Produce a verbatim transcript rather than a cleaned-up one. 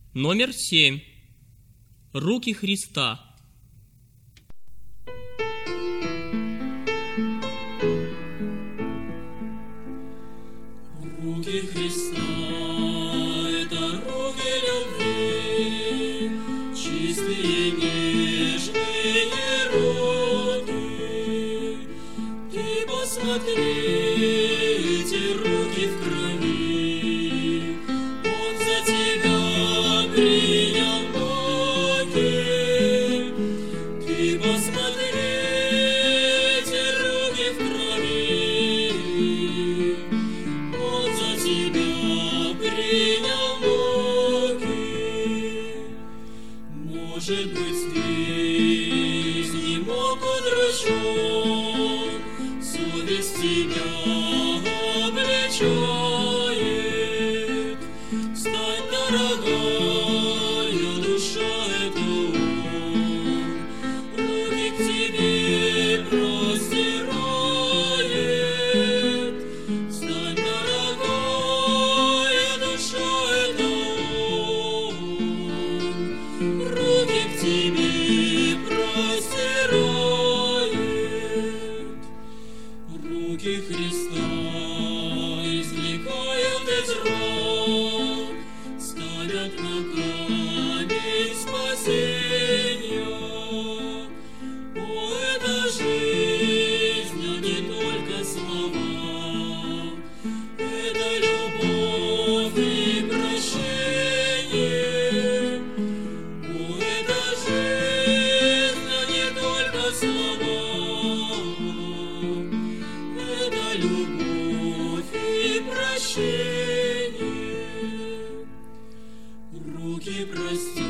Номер семь. Руки Христа. Руки Христа — это руки любви, чистые, нежные руки. Ты посмотри, эти руки в крови, Он за тебя принял ноги. Ты посмотри, эти руки в крови, Он за тебя принял ноги. Может быть, здесь немного удручен, совесть тебя обличает. Встань, дорогая душа, это Он руки к тебе простирает. Встань, дорогая душа, это Он руки к тебе простирает. Руки Христа извлекают из ран, ставят на камень спасения. О, это жизнь, а не только слова, это любовь и прощение. О, это жизнь, а не только слова, это любовь и прощение. Руки простят.